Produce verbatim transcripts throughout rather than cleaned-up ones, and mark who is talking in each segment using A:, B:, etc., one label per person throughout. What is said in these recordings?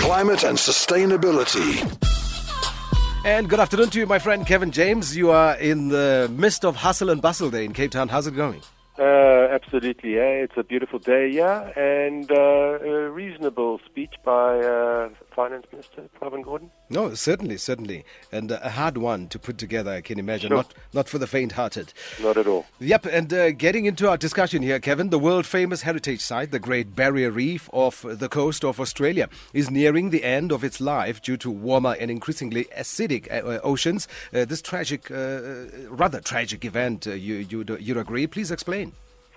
A: climate and sustainability.
B: And good afternoon to you, my friend Kevin James. You are in the midst of hustle and bustle there in Cape Town. How's it going?
C: Uh, absolutely, yeah. It's a beautiful day, yeah, and uh, a reasonable speech by uh, Finance Minister Pravin Gordhan.
B: No, certainly, certainly, and uh, a hard one to put together, I can imagine.
C: Sure.
B: Not, not for the faint-hearted.
C: Not at all.
B: Yep, and uh, getting into our discussion here, Kevin, the world-famous heritage site, the Great Barrier Reef off the coast of Australia, is nearing the end of its life due to warmer and increasingly acidic uh, oceans. Uh, this tragic, uh, rather tragic event, uh, you you'd, you'd agree? Please explain.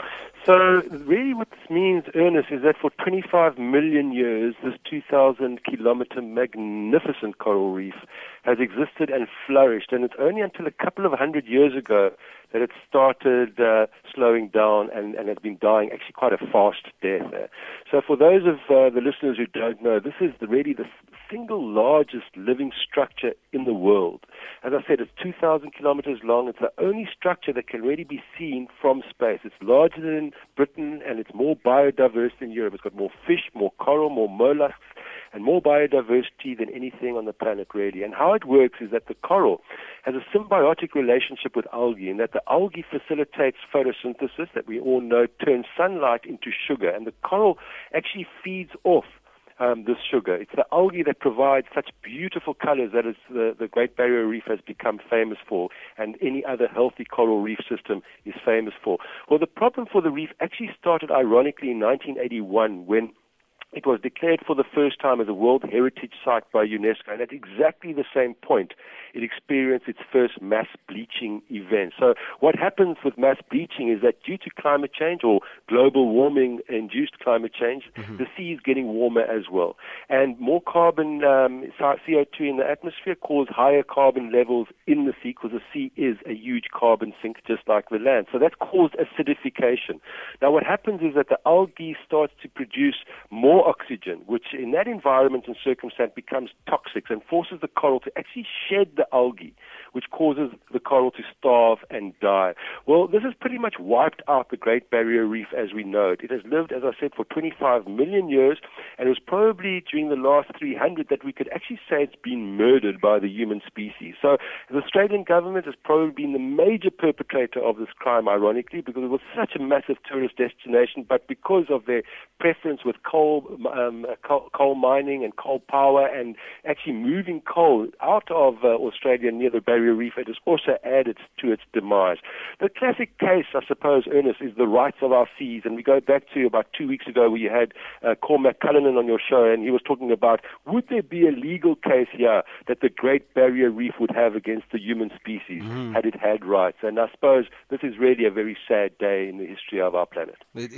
C: So really what this means, Ernest, is that for twenty-five million years, this two thousand kilometer magnificent coral reef has existed and flourished. And it's only until a couple of hundred years ago that it started uh, slowing down and, and has been dying actually quite a fast death. Uh. So for those of uh, the listeners who don't know, this is the, really the single largest living structure in the world. As I said, it's two thousand kilometers long. It's the only structure that can really be seen from space. It's larger than Britain and it's more biodiverse than Europe. It's got more fish, more coral, more mollusks, and more biodiversity than anything on the planet, really. And how it works is that the coral has a symbiotic relationship with algae, in that the algae facilitates photosynthesis that we all know turns sunlight into sugar, and the coral actually feeds off Um, this sugar. It's the algae that provides such beautiful colors that is the, the Great Barrier Reef has become famous for, and any other healthy coral reef system is famous for. Well, the problem for the reef actually started ironically in nineteen eighty-one when it was declared for the first time as a World Heritage Site by UNESCO, and at exactly the same point, it experienced its first mass bleaching event. So what happens with mass bleaching is that due to climate change or global warming-induced climate change, mm-hmm. the sea is getting warmer as well. And more carbon, um, C O two in the atmosphere cause higher carbon levels in the sea, because the sea is a huge carbon sink just like the land. So that caused acidification. Now what happens is that the algae starts to produce more oxygen, which in that environment and circumstance becomes toxic and forces the coral to actually shed the algae, which causes the coral to starve and die. Well, this has pretty much wiped out the Great Barrier Reef as we know it. It has lived, as I said, for twenty-five million years, and it was probably during the last three hundred that we could actually say it's been murdered by the human species. So the Australian government has probably been the major perpetrator of this crime, ironically, because it was such a massive tourist destination, but because of their preference with coal, um, coal, coal mining and coal power, and actually moving coal out of uh, Australia near the Barrier Reef, it has also added to its demise. The classic case, I suppose, Ernest, is the rights of our seas, and we go back to about two weeks ago where you had uh, Cormac Cullinan on your show, and he was talking about, would there be a legal case here that the Great Barrier Reef would have against the human species mm. had it had rights? And I suppose this is really a very sad day in the history of our planet.